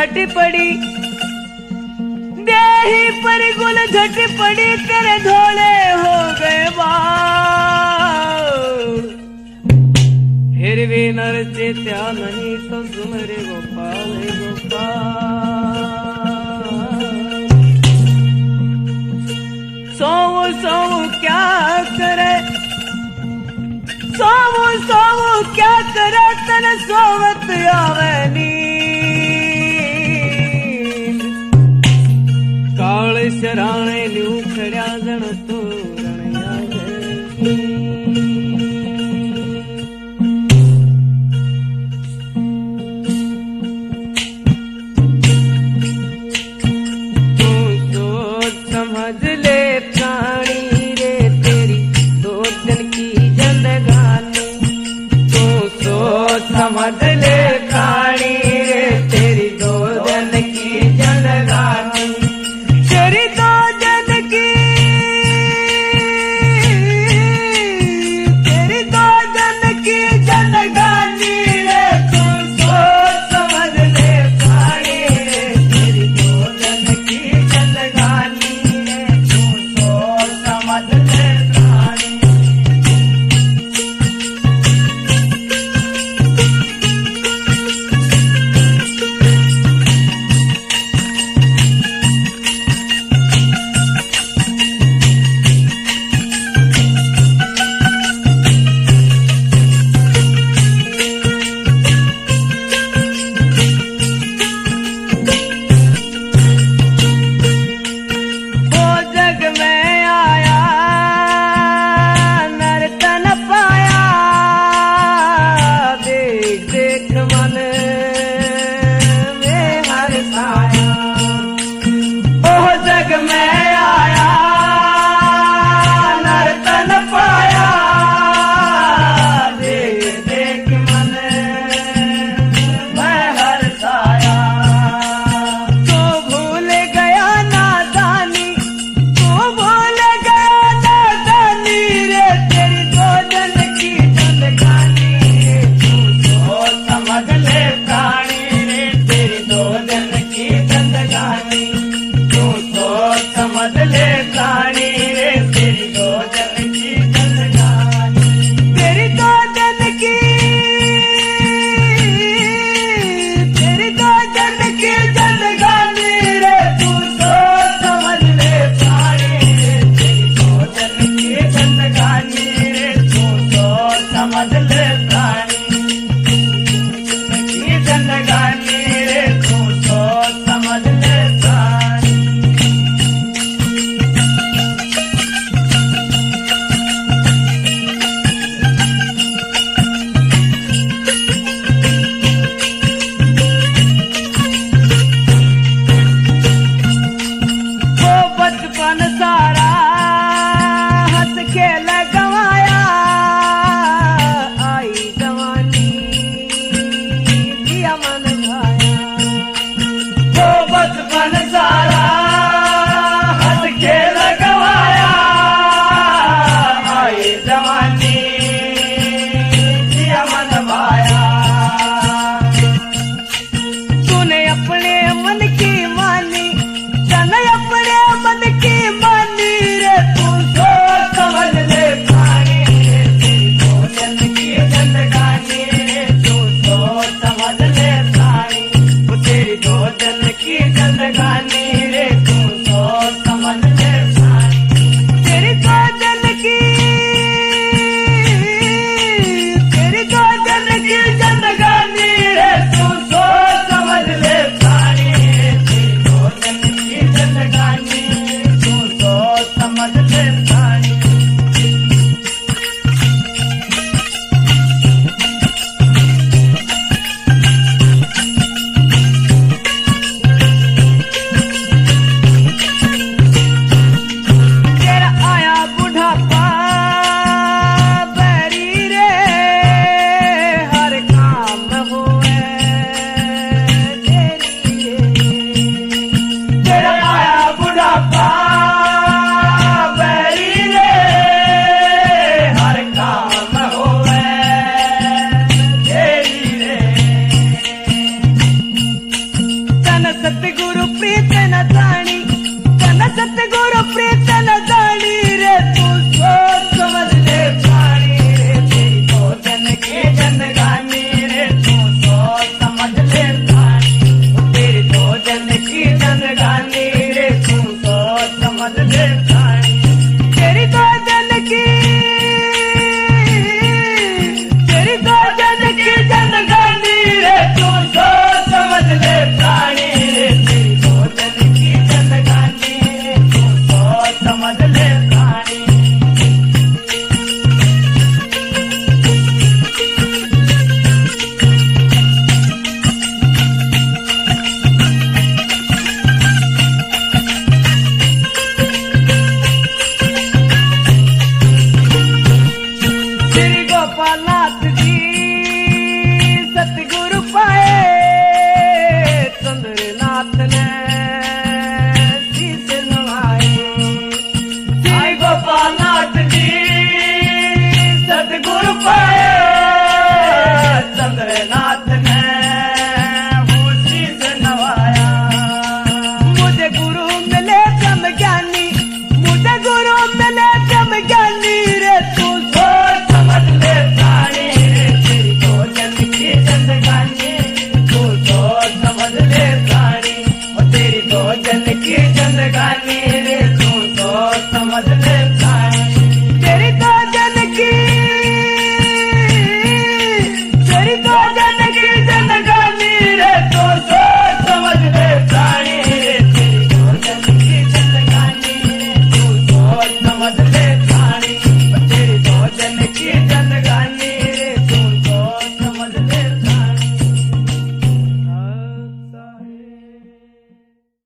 झट पड़ी देही पर गुल झट पड़ी तेरे धोले हो गए बाल फिर भी नर चेत्या नहीं तो सुमरे गोपाल गोपाल सोऊ सोऊ क्या करे सोऊ सोऊ क्या करे तन सोवत आवे नींद काल शराणे न्यू खड़ा जन तोरण तू सोच समझ ले प्राणी रे तेरी दो दिन की जिंदगानी तू सोच समझ ले प्राणी रे तेरी दो दिन की जिंदगानी तेरी दो दिन की तेरी दो दिन की जिंदगानी रे तू सोच समझ ले प्राणी रे तेरी दो दिन की जिंदगानी रे तू सोच समझ ले प्राणी सतगुरु प्रीत न जानी रे तू सोच समझ ले प्राणी रे तेरी भोजन की जनगानी रे तू सोच समझ ले प्राणी तेरी भोजन की जनगानी रे तू सोच समझ ले प्राणी तेरी भोजन की जनगानी रे तू सोच समझ ले प्राणी रे तेरी भोजन की जनगानी रे तू सोच समझ ले प्राणी श्री गोपालनाथ जी सतगुरु पाए चंद्रनाथ ने शीश नवाए श्री गोपालनाथ जी सतगुरु पाए चंद्रनाथ ने वो शीश नवाया मुझे गुरु मिले ब्रह्म ज्ञानी